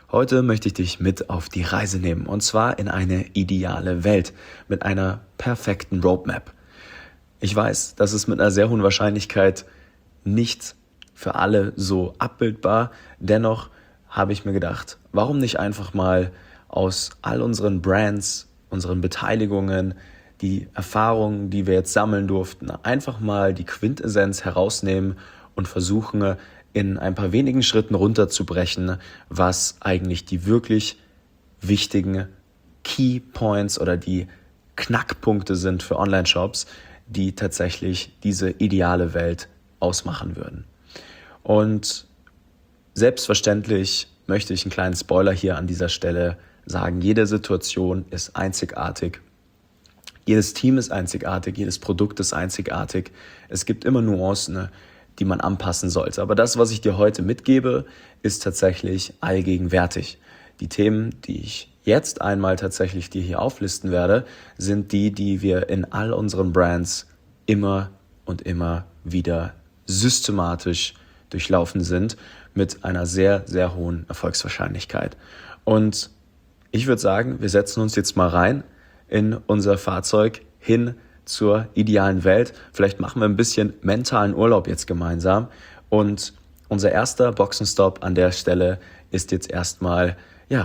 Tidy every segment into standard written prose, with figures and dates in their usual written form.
Heute möchte ich dich mit auf die Reise nehmen und zwar in eine ideale Welt mit einer perfekten Roadmap. Ich weiß, das ist mit einer sehr hohen Wahrscheinlichkeit nicht für alle so abbildbar. Dennoch habe ich mir gedacht, warum nicht einfach mal aus all unseren Brands, unseren Beteiligungen, die Erfahrungen, die wir jetzt sammeln durften, einfach mal die Quintessenz herausnehmen und versuchen, in ein paar wenigen Schritten runterzubrechen, was eigentlich die wirklich wichtigen Key Points oder die Knackpunkte sind für Online-Shops, die tatsächlich diese ideale Welt ausmachen würden. Und selbstverständlich möchte ich einen kleinen Spoiler hier an dieser Stelle sagen, jede Situation ist einzigartig. Jedes Team ist einzigartig, jedes Produkt ist einzigartig. Es gibt immer Nuancen, die man anpassen sollte. Aber das, was ich dir heute mitgebe, ist tatsächlich allgegenwärtig. Die Themen, die ich jetzt einmal tatsächlich dir hier auflisten werde, sind die, die wir in all unseren Brands immer und immer wieder systematisch durchlaufen sind mit einer sehr, sehr hohen Erfolgswahrscheinlichkeit. Und ich würde sagen, wir setzen uns jetzt mal rein in unser Fahrzeug hin zur idealen Welt. Vielleicht machen wir ein bisschen mentalen Urlaub jetzt gemeinsam. Und unser erster Boxenstopp an der Stelle ist jetzt erstmal,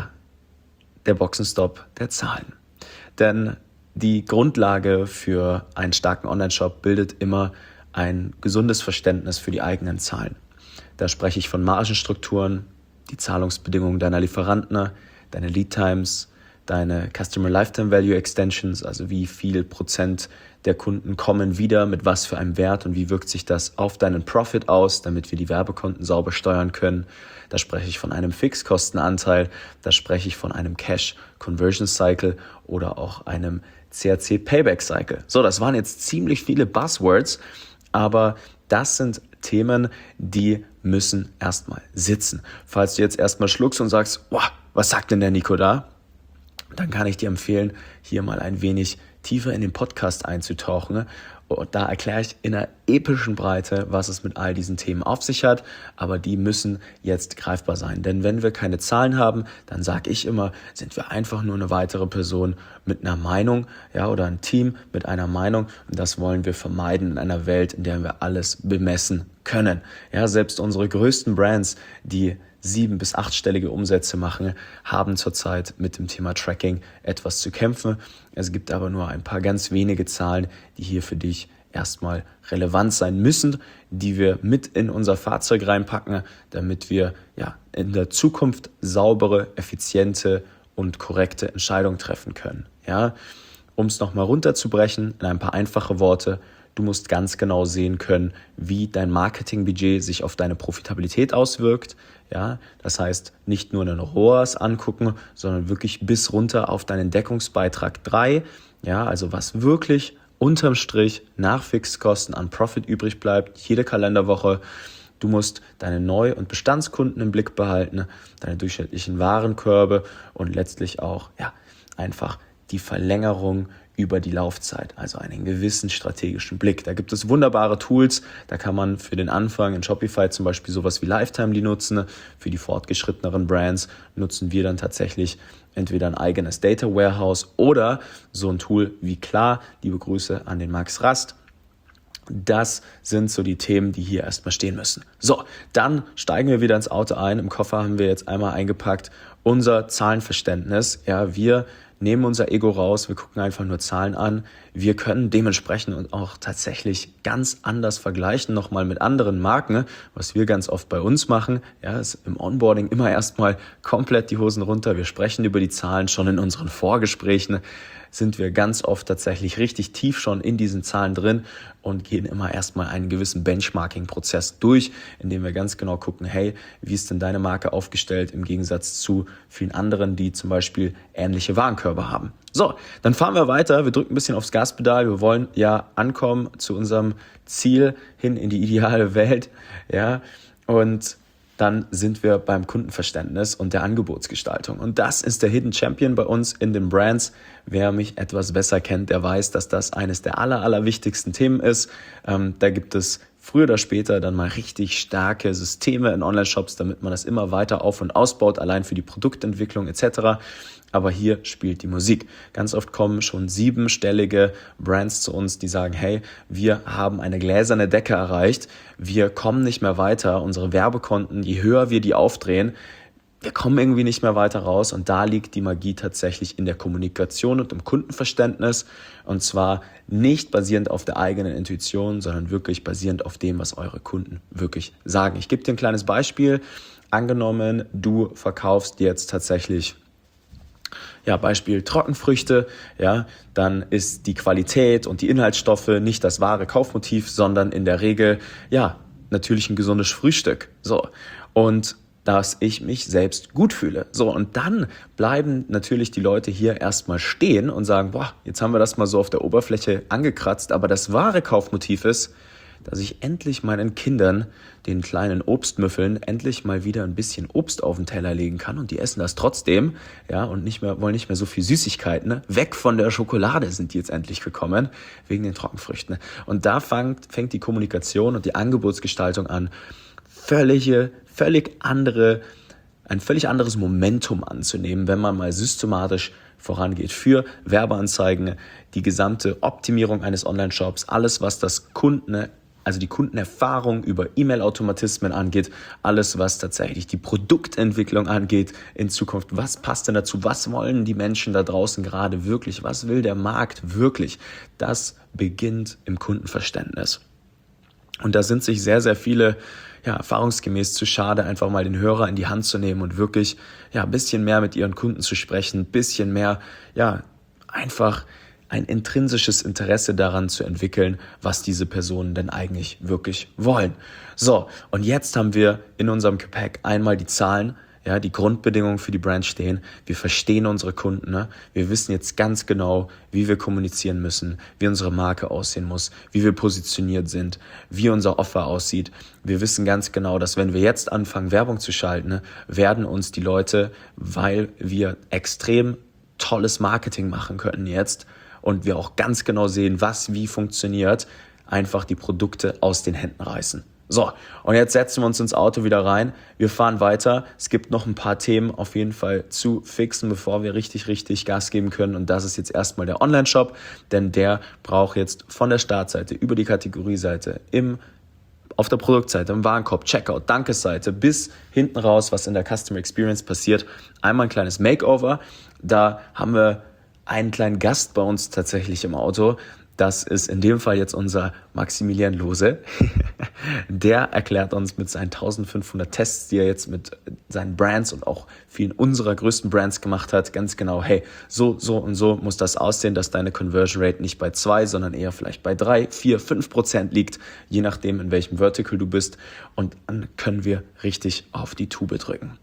der Boxenstopp der Zahlen. Denn die Grundlage für einen starken Online-Shop bildet immer ein gesundes Verständnis für die eigenen Zahlen. Da spreche ich von Margenstrukturen, die Zahlungsbedingungen deiner Lieferanten, deine Lead Times, deine Customer Lifetime Value Extensions, also wie viel Prozent der Kunden kommen wieder, mit was für einem Wert und wie wirkt sich das auf deinen Profit aus, damit wir die Werbekonten sauber steuern können. Da spreche ich von einem Fixkostenanteil, da spreche ich von einem Cash Conversion Cycle oder auch einem CAC Payback Cycle. So, das waren jetzt ziemlich viele Buzzwords, aber das sind Themen, die müssen erstmal sitzen. Falls du jetzt erstmal schluckst und sagst, was sagt denn der Nico da? Dann kann ich dir empfehlen, hier mal ein wenig tiefer in den Podcast einzutauchen. Und da erkläre ich in einer epischen Breite, was es mit all diesen Themen auf sich hat. Aber die müssen jetzt greifbar sein. Denn wenn wir keine Zahlen haben, dann sage ich immer, sind wir einfach nur eine weitere Person mit einer Meinung, oder ein Team mit einer Meinung. Und das wollen wir vermeiden in einer Welt, in der wir alles bemessen können. Ja, selbst unsere größten Brands, die 7- bis 8-stellige Umsätze machen, haben zurzeit mit dem Thema Tracking etwas zu kämpfen. Es gibt aber nur ein paar ganz wenige Zahlen, die hier für dich erstmal relevant sein müssen, die wir mit in unser Fahrzeug reinpacken, damit wir in der Zukunft saubere, effiziente und korrekte Entscheidungen treffen können. Ja, um es nochmal runterzubrechen in ein paar einfache Worte: Du musst ganz genau sehen können, wie dein Marketingbudget sich auf deine Profitabilität auswirkt. Ja, das heißt, nicht nur einen ROAS angucken, sondern wirklich bis runter auf deinen Deckungsbeitrag 3. Ja, also was wirklich unterm Strich nach Fixkosten an Profit übrig bleibt, jede Kalenderwoche. Du musst deine Neu- und Bestandskunden im Blick behalten, deine durchschnittlichen Warenkörbe und letztlich auch einfach die Verlängerung über die Laufzeit, also einen gewissen strategischen Blick. Da gibt es wunderbare Tools, da kann man für den Anfang in Shopify zum Beispiel sowas wie Lifetime nutzen. Für die fortgeschritteneren Brands nutzen wir dann tatsächlich entweder ein eigenes Data Warehouse oder so ein Tool wie Klar. Liebe Grüße an den Max Rast. Das sind so die Themen, die hier erstmal stehen müssen. So, dann steigen wir wieder ins Auto ein. Im Koffer haben wir jetzt einmal eingepackt unser Zahlenverständnis. Ja, wir nehmen unser Ego raus, wir gucken einfach nur Zahlen an. Wir können dementsprechend und auch tatsächlich ganz anders vergleichen, nochmal mit anderen Marken, was wir ganz oft bei uns machen. Ja, ist im Onboarding immer erstmal komplett die Hosen runter. Wir sprechen über die Zahlen schon in unseren Vorgesprächen. Sind wir ganz oft tatsächlich richtig tief schon in diesen Zahlen drin und gehen immer erstmal einen gewissen Benchmarking-Prozess durch, indem wir ganz genau gucken, hey, wie ist denn deine Marke aufgestellt im Gegensatz zu vielen anderen, die zum Beispiel ähnliche Warenkörbe haben. So, dann fahren wir weiter, wir drücken ein bisschen aufs Gaspedal, wir wollen ankommen zu unserem Ziel hin in die ideale Welt, und dann sind wir beim Kundenverständnis und der Angebotsgestaltung. Und das ist der Hidden Champion bei uns in den Brands. Wer mich etwas besser kennt, der weiß, dass das eines der allerwichtigsten Themen ist. Da gibt es früher oder später dann mal richtig starke Systeme in Online-Shops, damit man das immer weiter auf- und ausbaut, allein für die Produktentwicklung etc. Aber hier spielt die Musik. Ganz oft kommen schon 7-stellige Brands zu uns, die sagen, hey, wir haben eine gläserne Decke erreicht, wir kommen nicht mehr weiter, unsere Werbekonten, je höher wir die aufdrehen, wir kommen irgendwie nicht mehr weiter raus, und da liegt die Magie tatsächlich in der Kommunikation und im Kundenverständnis, und zwar nicht basierend auf der eigenen Intuition, sondern wirklich basierend auf dem, was eure Kunden wirklich sagen. Ich gebe dir ein kleines Beispiel. Angenommen, du verkaufst jetzt tatsächlich Beispiel Trockenfrüchte, dann ist die Qualität und die Inhaltsstoffe nicht das wahre Kaufmotiv, sondern in der Regel, natürlich ein gesundes Frühstück. So. Und dass ich mich selbst gut fühle. So, und dann bleiben natürlich die Leute hier erstmal stehen und sagen, jetzt haben wir das mal so auf der Oberfläche angekratzt, aber das wahre Kaufmotiv ist, dass ich endlich meinen Kindern, den kleinen Obstmüffeln, endlich mal wieder ein bisschen Obst auf den Teller legen kann, und die essen das trotzdem, und wollen nicht mehr so viel Süßigkeiten. Ne? Weg von der Schokolade sind die jetzt endlich gekommen, wegen den Trockenfrüchten. Und da fängt die Kommunikation und die Angebotsgestaltung an, ein völlig anderes Momentum anzunehmen, wenn man mal systematisch vorangeht für Werbeanzeigen, die gesamte Optimierung eines Online-Shops, alles, was die Kundenerfahrung über E-Mail-Automatismen angeht, alles, was tatsächlich die Produktentwicklung angeht in Zukunft. Was passt denn dazu? Was wollen die Menschen da draußen gerade wirklich? Was will der Markt wirklich? Das beginnt im Kundenverständnis. Und da sind sich sehr, sehr viele erfahrungsgemäß zu schade, einfach mal den Hörer in die Hand zu nehmen und wirklich ein bisschen mehr mit ihren Kunden zu sprechen, ein bisschen mehr einfach ein intrinsisches Interesse daran zu entwickeln, was diese Personen denn eigentlich wirklich wollen. So, und jetzt haben wir in unserem Gepäck einmal die Zahlen, die Grundbedingungen für die Brand stehen. Wir verstehen unsere Kunden. Ne? Wir wissen jetzt ganz genau, wie wir kommunizieren müssen, wie unsere Marke aussehen muss, wie wir positioniert sind, wie unser Offer aussieht. Wir wissen ganz genau, dass wenn wir jetzt anfangen, Werbung zu schalten, werden uns die Leute, weil wir extrem tolles Marketing machen können jetzt und wir auch ganz genau sehen, was wie funktioniert, einfach die Produkte aus den Händen reißen. So, und jetzt setzen wir uns ins Auto wieder rein. Wir fahren weiter. Es gibt noch ein paar Themen auf jeden Fall zu fixen, bevor wir richtig Gas geben können. Und das ist jetzt erstmal der Online-Shop, denn der braucht jetzt von der Startseite über die Kategorieseite auf der Produktseite, im Warenkorb, Checkout, Dankesseite bis hinten raus, was in der Customer Experience passiert, einmal ein kleines Makeover. Da haben wir einen kleinen Gast bei uns tatsächlich im Auto. Das ist in dem Fall jetzt unser Maximilian Lose. Der erklärt uns mit seinen 1500 Tests, die er jetzt mit seinen Brands und auch vielen unserer größten Brands gemacht hat, ganz genau, hey, so und so muss das aussehen, dass deine Conversion Rate nicht bei 2, sondern eher vielleicht bei 3, 4, 5% liegt, je nachdem, in welchem Vertical du bist. Und dann können wir richtig auf die Tube drücken.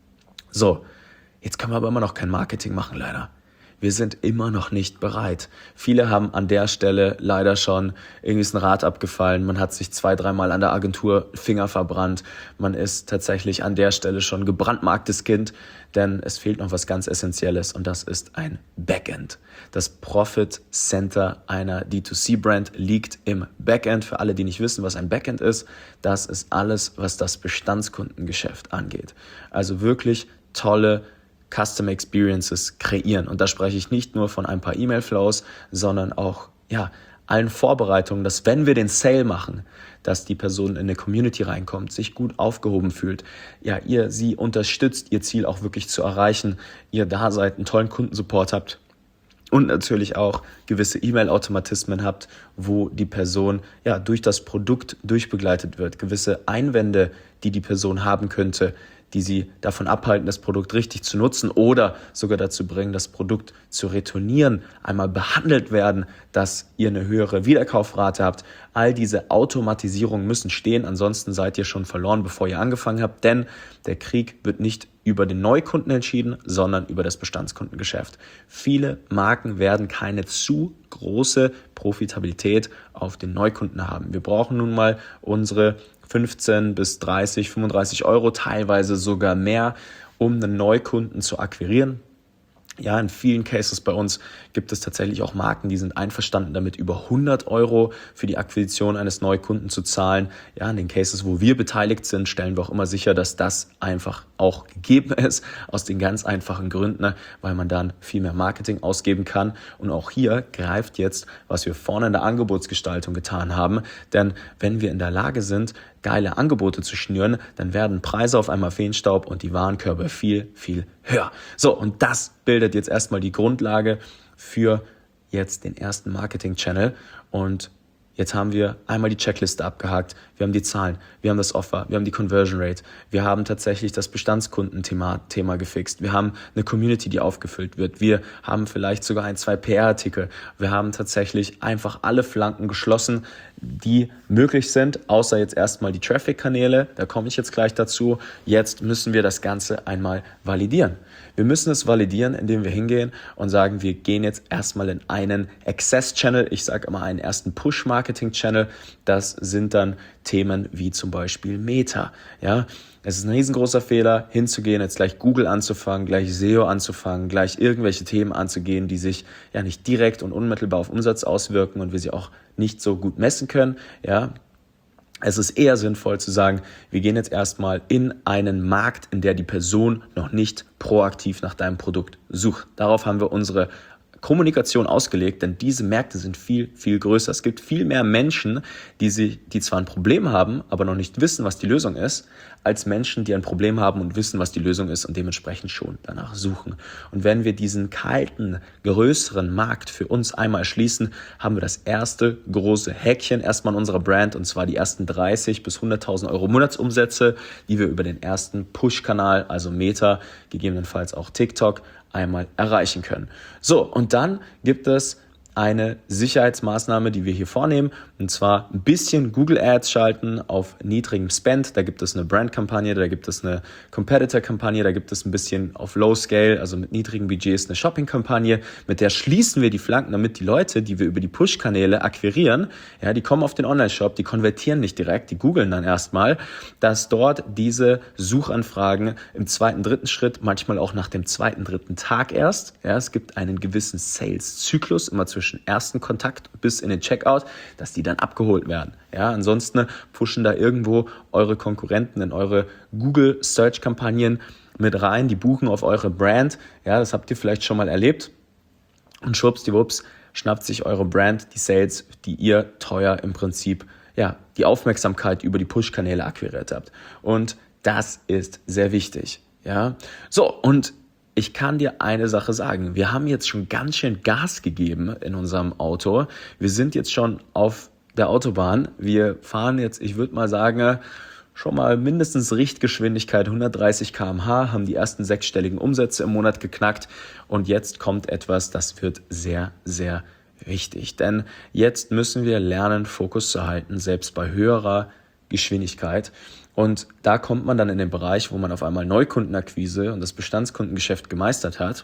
So, jetzt können wir aber immer noch kein Marketing machen, leider. Wir sind immer noch nicht bereit. Viele haben an der Stelle leider schon irgendwie ist ein Rad abgefallen. Man hat sich 2-3 Mal an der Agentur Finger verbrannt. Man ist tatsächlich an der Stelle schon gebrandmarktes Kind, denn es fehlt noch was ganz Essentielles und das ist ein Backend. Das Profit Center einer D2C-Brand liegt im Backend. Für alle, die nicht wissen, was ein Backend ist, das ist alles, was das Bestandskundengeschäft angeht. Also wirklich tolle Customer Experiences kreieren. Und da spreche ich nicht nur von ein paar E-Mail-Flows, sondern auch allen Vorbereitungen, dass wenn wir den Sale machen, dass die Person in eine Community reinkommt, sich gut aufgehoben fühlt, ihr sie unterstützt, ihr Ziel auch wirklich zu erreichen, ihr da seid, einen tollen Kundensupport habt und natürlich auch gewisse E-Mail-Automatismen habt, wo die Person durch das Produkt durchbegleitet wird, gewisse Einwände, die die Person haben könnte, die sie davon abhalten, das Produkt richtig zu nutzen oder sogar dazu bringen, das Produkt zu retournieren, einmal behandelt werden, dass ihr eine höhere Wiederkaufrate habt. All diese Automatisierungen müssen stehen, ansonsten seid ihr schon verloren, bevor ihr angefangen habt, denn der Krieg wird nicht über den Neukunden entschieden, sondern über das Bestandskundengeschäft. Viele Marken werden keine zu große Profitabilität auf den Neukunden haben. Wir brauchen nun mal unsere 15 bis 30, 35 Euro, teilweise sogar mehr, um einen Neukunden zu akquirieren. Ja, in vielen Cases bei uns gibt es tatsächlich auch Marken, die sind einverstanden damit, über 100 Euro für die Akquisition eines Neukunden zu zahlen. Ja, in den Cases, wo wir beteiligt sind, stellen wir auch immer sicher, dass das einfach auch gegeben ist, aus den ganz einfachen Gründen, ne, weil man dann viel mehr Marketing ausgeben kann. Und auch hier greift jetzt, was wir vorne in der Angebotsgestaltung getan haben. Denn wenn wir in der Lage sind, geile Angebote zu schnüren, dann werden Preise auf einmal Feenstaub und die Warenkörbe viel, viel höher. So, und das bildet jetzt erstmal die Grundlage für jetzt den ersten Marketing-Channel. Und jetzt haben wir einmal die Checkliste abgehakt, wir haben die Zahlen, wir haben das Offer, wir haben die Conversion Rate, wir haben tatsächlich das Bestandskundenthema gefixt, wir haben eine Community, die aufgefüllt wird, wir haben vielleicht sogar 1, 2 PR-Artikel, wir haben tatsächlich einfach alle Flanken geschlossen, die möglich sind, außer jetzt erstmal die Traffic-Kanäle, da komme ich jetzt gleich dazu. Jetzt müssen wir das Ganze einmal validieren. Wir müssen es validieren, indem wir hingehen und sagen, wir gehen jetzt erstmal in einen Access-Channel, ich sage immer einen ersten Push-Marketing-Channel, das sind dann Themen wie zum Beispiel Meta, ja. Es ist ein riesengroßer Fehler, hinzugehen, jetzt gleich Google anzufangen, gleich SEO anzufangen, gleich irgendwelche Themen anzugehen, die sich ja nicht direkt und unmittelbar auf Umsatz auswirken und wir sie auch nicht so gut messen können, ja. Es ist eher sinnvoll zu sagen, wir gehen jetzt erstmal in einen Markt, in der die Person noch nicht proaktiv nach deinem Produkt sucht. Darauf haben wir unsere Kommunikation ausgelegt, denn diese Märkte sind viel, viel größer. Es gibt viel mehr Menschen, die zwar ein Problem haben, aber noch nicht wissen, was die Lösung ist, als Menschen, die ein Problem haben und wissen, was die Lösung ist und dementsprechend schon danach suchen. Und wenn wir diesen kalten, größeren Markt für uns einmal erschließen, haben wir das erste große Häkchen erstmal in unserer Brand, und zwar die ersten 30 bis 100.000 Euro Monatsumsätze, die wir über den ersten Push-Kanal, also Meta, gegebenenfalls auch TikTok, einmal erreichen können. So, und dann gibt es eine Sicherheitsmaßnahme, die wir hier vornehmen, und zwar ein bisschen Google Ads schalten auf niedrigem Spend. Da gibt es eine Brand-Kampagne, da gibt es eine Competitor-Kampagne, da gibt es ein bisschen auf Low Scale, also mit niedrigen Budgets, eine Shopping-Kampagne. Mit der schließen wir die Flanken, damit die Leute, die wir über die Push-Kanäle akquirieren, ja, die kommen auf den Online-Shop, die konvertieren nicht direkt, die googeln dann erstmal, dass dort diese Suchanfragen im zweiten, dritten Schritt, manchmal auch nach dem zweiten, dritten Tag erst, ja, es gibt einen gewissen Sales-Zyklus, immer zwischen ersten Kontakt bis in den Checkout, dass die dann abgeholt werden. Ja, ansonsten pushen da irgendwo eure Konkurrenten in eure Google Search Kampagnen mit rein, die buchen auf eure Brand. Ja, das habt ihr vielleicht schon mal erlebt. Und schwuppsdiwupps schnappt sich eure Brand die Sales, die ihr teuer im Prinzip, ja, die Aufmerksamkeit über die Push-Kanäle akquiriert habt. Und das ist sehr wichtig. Ja, so, und ich kann dir eine Sache sagen, wir haben jetzt schon ganz schön Gas gegeben in unserem Auto. Wir sind jetzt schon auf der Autobahn. Wir fahren jetzt, ich würde mal sagen, schon mal mindestens Richtgeschwindigkeit 130 km/h, haben die ersten 6-stelligen Umsätze im Monat geknackt. Und jetzt kommt etwas, das wird sehr, sehr wichtig. Denn jetzt müssen wir lernen, Fokus zu halten, selbst bei höherer Geschwindigkeit. Und da kommt man dann in den Bereich, wo man auf einmal Neukundenakquise und das Bestandskundengeschäft gemeistert hat.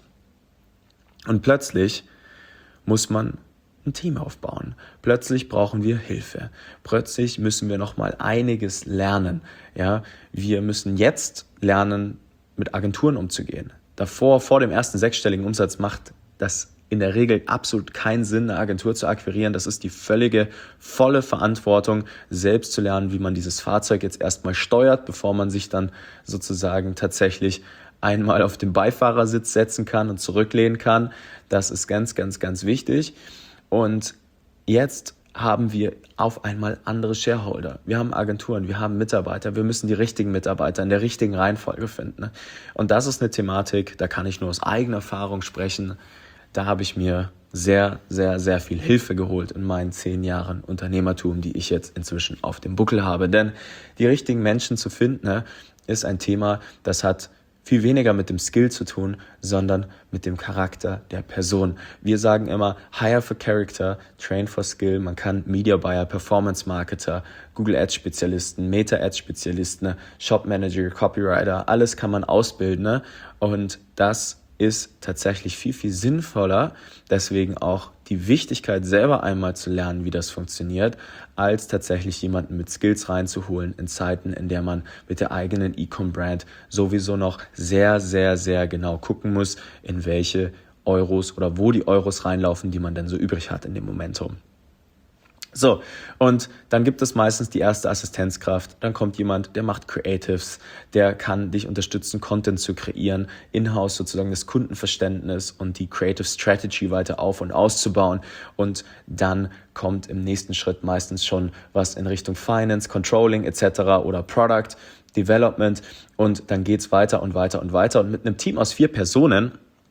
Und plötzlich muss man ein Team aufbauen. Plötzlich brauchen wir Hilfe. Plötzlich müssen wir nochmal einiges lernen. Ja, wir müssen jetzt lernen, mit Agenturen umzugehen. Davor, vor dem ersten 6-stelligen Umsatz macht das in der Regel absolut keinen Sinn, eine Agentur zu akquirieren. Das ist die volle Verantwortung, selbst zu lernen, wie man dieses Fahrzeug jetzt erstmal steuert, bevor man sich dann sozusagen tatsächlich einmal auf den Beifahrersitz setzen kann und zurücklehnen kann. Das ist ganz, ganz, ganz wichtig. Und jetzt haben wir auf einmal andere Shareholder. Wir haben Agenturen, wir haben Mitarbeiter, wir müssen die richtigen Mitarbeiter in der richtigen Reihenfolge finden. Und das ist eine Thematik, da kann ich nur aus eigener Erfahrung sprechen. Da habe ich mir sehr, sehr, sehr viel Hilfe geholt in meinen 10 Jahren Unternehmertum, die ich jetzt inzwischen auf dem Buckel habe. Denn die richtigen Menschen zu finden, ist ein Thema, das hat viel weniger mit dem Skill zu tun, sondern mit dem Charakter der Person. Wir sagen immer, hire for character, train for skill. Man kann Media Buyer, Performance Marketer, Google Ads Spezialisten, Meta Ads Spezialisten, Shop Manager, Copywriter, alles kann man ausbilden. Und das ist tatsächlich viel, viel sinnvoller, deswegen auch die Wichtigkeit, selber einmal zu lernen, wie das funktioniert, als tatsächlich jemanden mit Skills reinzuholen in Zeiten, in der man mit der eigenen E-Com-Brand sowieso noch sehr, sehr, sehr genau gucken muss, in welche Euros oder wo die Euros reinlaufen, die man denn so übrig hat in dem Momentum. So, und dann gibt es meistens die erste Assistenzkraft. Dann kommt jemand, der macht Creatives, der kann dich unterstützen, Content zu kreieren, in-house sozusagen das Kundenverständnis und die Creative Strategy weiter auf- und auszubauen. Und dann kommt im nächsten Schritt meistens schon was in Richtung Finance, Controlling etc. oder Product Development. Und dann geht's weiter und weiter und weiter. Und mit einem Team aus 4 Personen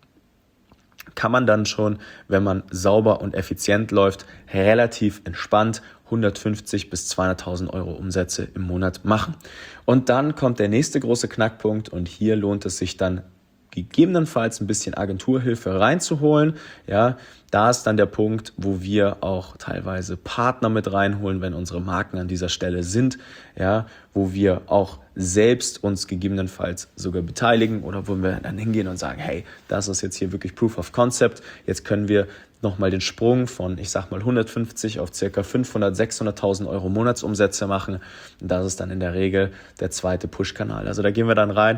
kann man dann schon, wenn man sauber und effizient läuft, relativ entspannt 150 bis 200.000 Euro Umsätze im Monat machen. Und dann kommt der nächste große Knackpunkt und hier lohnt es sich dann gegebenenfalls ein bisschen Agenturhilfe reinzuholen. Ja, da ist dann der Punkt, wo wir auch teilweise Partner mit reinholen, wenn unsere Marken an dieser Stelle sind, ja, wo wir auch selbst uns gegebenenfalls sogar beteiligen oder wo wir dann hingehen und sagen, hey, das ist jetzt hier wirklich Proof of Concept. Jetzt können wir nochmal den Sprung von, ich sag mal, 150 auf circa 500, 600.000 Euro Monatsumsätze machen. Und das ist dann in der Regel der zweite Push-Kanal. Also da gehen wir dann rein.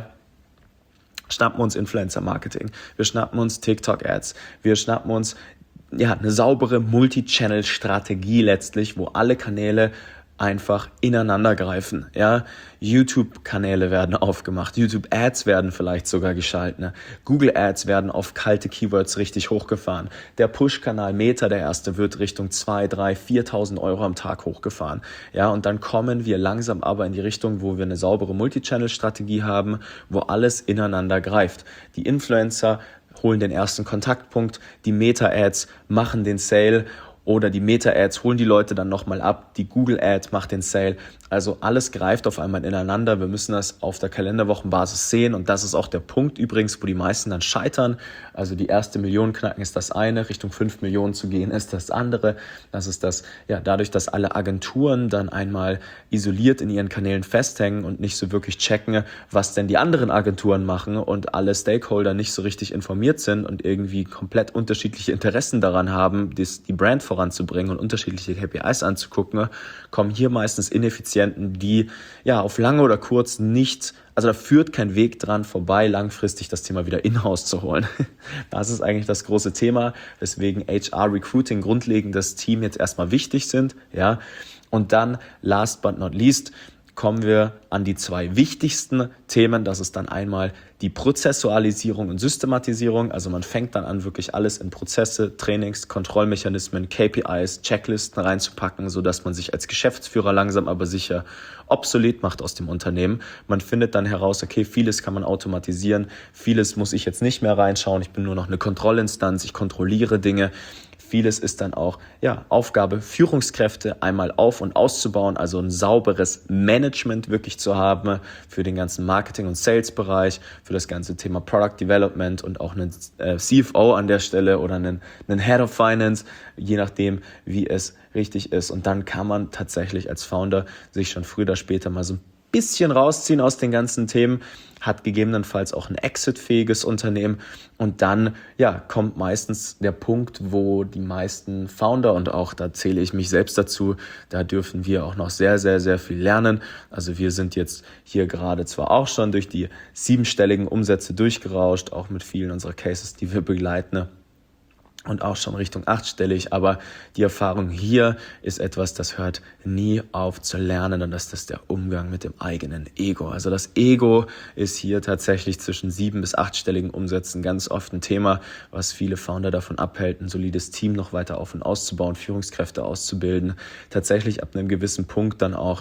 Schnappen uns Influencer-Marketing, wir schnappen uns TikTok-Ads, wir schnappen uns eine saubere Multi-Channel-Strategie letztlich, wo alle Kanäle einfach ineinander greifen. Ja? YouTube-Kanäle werden aufgemacht, YouTube-Ads werden vielleicht sogar geschalten, Google-Ads werden auf kalte Keywords richtig hochgefahren. Der Push-Kanal Meta, der erste, wird Richtung 2.000, 3.000, 4.000 Euro am Tag hochgefahren. Ja, und dann kommen wir langsam aber in die Richtung, wo wir eine saubere Multi-Channel-Strategie haben, wo alles ineinander greift. Die Influencer holen den ersten Kontaktpunkt, die Meta-Ads machen den Sale oder die Meta-Ads holen die Leute dann nochmal ab, die Google-Ad macht den Sale. Also alles greift auf einmal ineinander. Wir müssen das auf der Kalenderwochenbasis sehen und das ist auch der Punkt übrigens, wo die meisten dann scheitern. Also die erste Million knacken ist das eine, Richtung 5 Millionen zu gehen ist das andere. Das ist das, dadurch, dass alle Agenturen dann einmal isoliert in ihren Kanälen festhängen und nicht so wirklich checken, was denn die anderen Agenturen machen und alle Stakeholder nicht so richtig informiert sind und irgendwie komplett unterschiedliche Interessen daran haben, die Brand voranzubringen und unterschiedliche KPIs anzugucken, kommen hier meistens Ineffizienten, die auf lange oder kurz nicht, also da führt kein Weg dran vorbei, langfristig das Thema wieder in-house zu holen. Das ist eigentlich das große Thema, weswegen HR, Recruiting, grundlegend das Team jetzt erstmal wichtig sind. Ja. Und dann, last but not least, kommen wir an die 2 wichtigsten Themen. Das ist dann einmal die Prozessualisierung und Systematisierung. Also man fängt dann an, wirklich alles in Prozesse, Trainings, Kontrollmechanismen, KPIs, Checklisten reinzupacken, sodass man sich als Geschäftsführer langsam aber sicher obsolet macht aus dem Unternehmen. Man findet dann heraus, okay, vieles kann man automatisieren, vieles muss ich jetzt nicht mehr reinschauen. Ich bin nur noch eine Kontrollinstanz, ich kontrolliere Dinge. Vieles ist dann auch Aufgabe, Führungskräfte einmal auf- und auszubauen, also ein sauberes Management wirklich zu haben für den ganzen Marketing- und Sales-Bereich, für das ganze Thema Product Development und auch einen CFO an der Stelle oder einen Head of Finance, je nachdem, wie es richtig ist. Und dann kann man tatsächlich als Founder sich schon früher oder später mal so ein bisschen rausziehen aus den ganzen Themen, hat gegebenenfalls auch ein exitfähiges Unternehmen und dann kommt meistens der Punkt, wo die meisten Founder und auch da zähle ich mich selbst dazu, da dürfen wir auch noch sehr, sehr, sehr viel lernen. Also wir sind jetzt hier gerade zwar auch schon durch die 7-stelligen Umsätze durchgerauscht, auch mit vielen unserer Cases, die wir begleiten, und auch schon Richtung 8-stellig, aber die Erfahrung hier ist etwas, das hört nie auf zu lernen und das ist der Umgang mit dem eigenen Ego. Also das Ego ist hier tatsächlich zwischen 7- bis 8-stelligen Umsätzen ganz oft ein Thema, was viele Founder davon abhält, ein solides Team noch weiter auf- und auszubauen, Führungskräfte auszubilden, tatsächlich ab einem gewissen Punkt dann auch,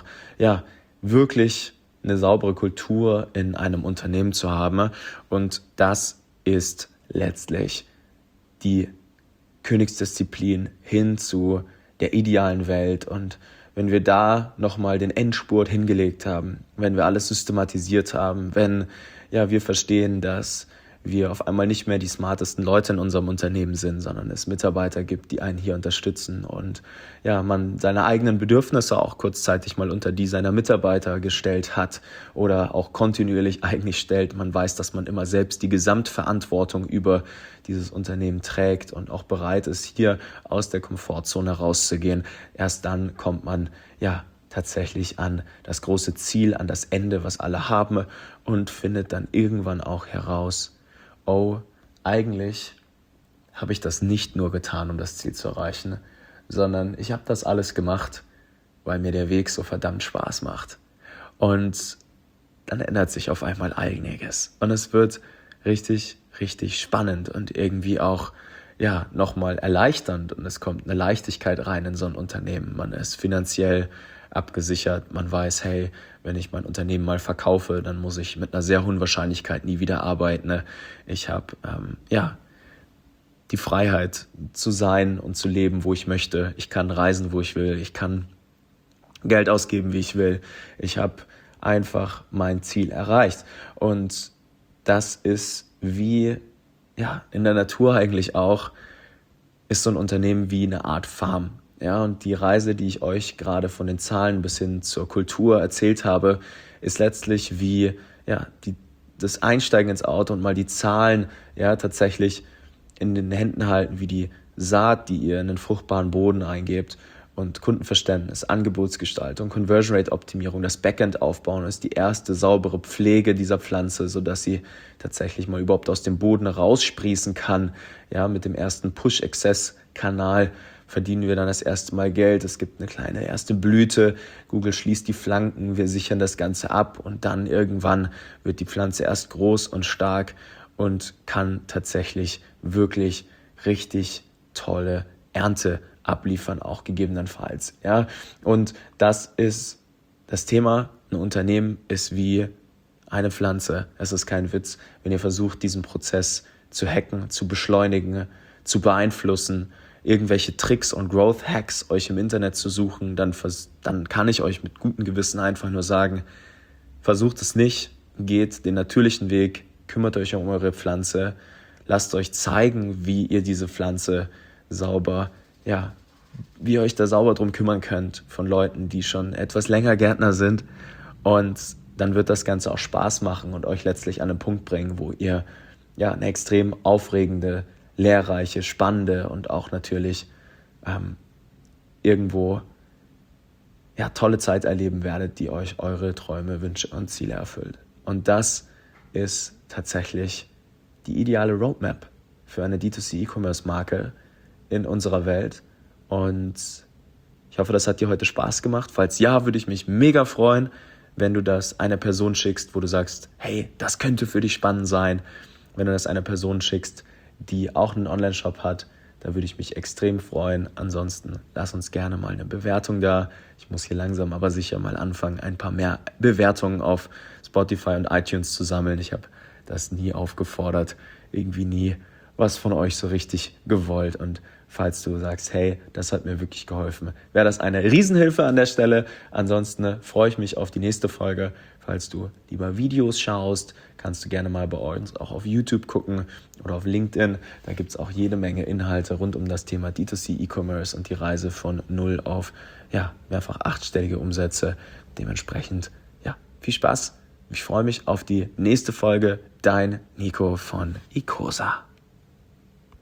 wirklich eine saubere Kultur in einem Unternehmen zu haben und das ist letztlich die Königsdisziplin hin zu der idealen Welt. Und wenn wir da nochmal den Endspurt hingelegt haben, wenn wir alles systematisiert haben, wenn wir verstehen, dass wir auf einmal nicht mehr die smartesten Leute in unserem Unternehmen sind, sondern es Mitarbeiter gibt, die einen hier unterstützen und man seine eigenen Bedürfnisse auch kurzzeitig mal unter die seiner Mitarbeiter gestellt hat oder auch kontinuierlich eigentlich stellt. Man weiß, dass man immer selbst die Gesamtverantwortung über dieses Unternehmen trägt und auch bereit ist, hier aus der Komfortzone rauszugehen. Erst dann kommt man tatsächlich an das große Ziel, an das Ende, was alle haben und findet dann irgendwann auch heraus, oh, eigentlich habe ich das nicht nur getan, um das Ziel zu erreichen, sondern ich habe das alles gemacht, weil mir der Weg so verdammt Spaß macht. Und dann ändert sich auf einmal einiges. Und es wird richtig, richtig spannend und irgendwie auch nochmal erleichternd. Und es kommt eine Leichtigkeit rein in so ein Unternehmen. Man ist finanziell abgesichert. Man weiß, hey, wenn ich mein Unternehmen mal verkaufe, dann muss ich mit einer sehr hohen Wahrscheinlichkeit nie wieder arbeiten. Ich habe die Freiheit zu sein und zu leben, wo ich möchte. Ich kann reisen, wo ich will. Ich kann Geld ausgeben, wie ich will. Ich habe einfach mein Ziel erreicht. Und das ist wie in der Natur eigentlich auch, ist so ein Unternehmen wie eine Art Farm. Ja, und die Reise, die ich euch gerade von den Zahlen bis hin zur Kultur erzählt habe, ist letztlich wie das Einsteigen ins Auto und mal die Zahlen tatsächlich in den Händen halten, wie die Saat, die ihr in den fruchtbaren Boden eingebt, und Kundenverständnis, Angebotsgestaltung, Conversion Rate Optimierung, das Backend aufbauen, ist die erste saubere Pflege dieser Pflanze, sodass sie tatsächlich mal überhaupt aus dem Boden raussprießen kann. Ja, mit dem ersten Push-Access-Kanal verdienen wir dann das erste Mal Geld. Es gibt eine kleine erste Blüte. Google schließt die Flanken. Wir sichern das Ganze ab und dann irgendwann wird die Pflanze erst groß und stark und kann tatsächlich wirklich richtig tolle Ernte abliefern, auch gegebenenfalls. Ja? Und das ist das Thema. Ein Unternehmen ist wie eine Pflanze. Es ist kein Witz, wenn ihr versucht, diesen Prozess zu hacken, zu beschleunigen, zu beeinflussen, irgendwelche Tricks und Growth Hacks euch im Internet zu suchen, dann kann ich euch mit gutem Gewissen einfach nur sagen, versucht es nicht, geht den natürlichen Weg, kümmert euch um eure Pflanze, lasst euch zeigen, wie ihr diese Pflanze wie ihr euch da sauber drum kümmern könnt von Leuten, die schon etwas länger Gärtner sind, und dann wird das Ganze auch Spaß machen und euch letztlich an einen Punkt bringen, wo ihr eine extrem aufregende, lehrreiche, spannende und auch natürlich irgendwo tolle Zeit erleben werdet, die euch eure Träume, Wünsche und Ziele erfüllt. Und das ist tatsächlich die ideale Roadmap für eine D2C-E-Commerce-Marke in unserer Welt. Und ich hoffe, das hat dir heute Spaß gemacht. Falls ja, würde ich mich mega freuen, wenn du das einer Person schickst, wo du sagst, hey, das könnte für dich spannend sein. Wenn du das einer Person schickst, die auch einen Online-Shop hat, da würde ich mich extrem freuen. Ansonsten lass uns gerne mal eine Bewertung da. Ich muss hier langsam aber sicher mal anfangen, ein paar mehr Bewertungen auf Spotify und iTunes zu sammeln. Ich habe das nie aufgefordert, irgendwie nie was von euch so richtig gewollt. Und falls du sagst, hey, das hat mir wirklich geholfen, wäre das eine Riesenhilfe an der Stelle. Ansonsten freue ich mich auf die nächste Folge. Falls du lieber Videos schaust, kannst du gerne mal bei uns auch auf YouTube gucken oder auf LinkedIn. Da gibt es auch jede Menge Inhalte rund um das Thema D2C E-Commerce und die Reise von 0 auf mehrfach 8-stellige Umsätze. Dementsprechend, viel Spaß. Ich freue mich auf die nächste Folge. Dein Nico von Ecosa.